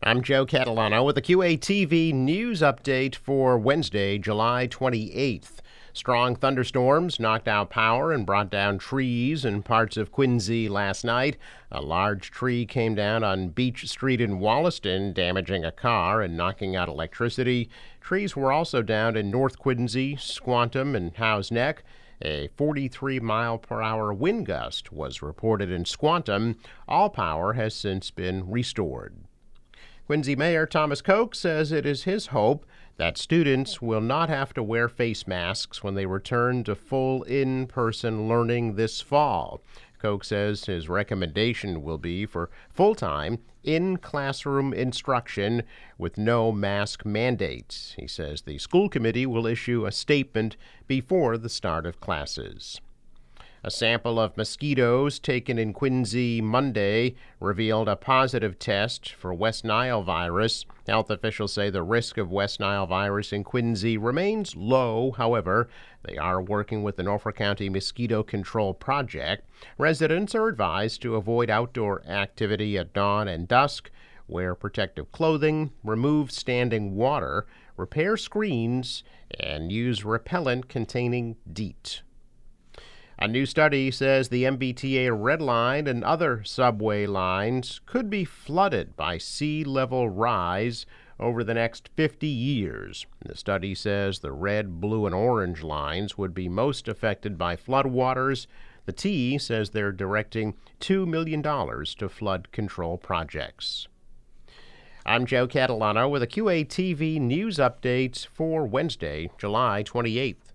I'm Joe Catalano with a QATV news update for Wednesday, July 28th. Strong thunderstorms knocked out power and brought down trees in parts of Quincy last night. A large tree came down on Beach Street in Wollaston, damaging a car and knocking out electricity. Trees were also down in North Quincy, Squantum, and Howes Neck. A 43-mile-per-hour wind gust was reported in Squantum. All power has since been restored. Quincy Mayor Thomas Koch says it is his hope that students will not have to wear face masks when they return to full in-person learning this fall. Koch says his recommendation will be for full-time in-classroom instruction with no mask mandates. He says the school committee will issue a statement before the start of classes. A sample of mosquitoes taken in Quincy Monday revealed a positive test for West Nile virus. Health officials say the risk of West Nile virus in Quincy remains low. However, they are working with the Norfolk County Mosquito Control Project. Residents are advised to avoid outdoor activity at dawn and dusk, wear protective clothing, remove standing water, repair screens, and use repellent containing DEET. A new study says the MBTA Red Line and other subway lines could be flooded by sea level rise over the next 50 years. The study says the red, blue, and orange lines would be most affected by floodwaters. The T says they're directing $2 million to flood control projects. I'm Joe Catalano with a QATV news update for Wednesday, July 28th.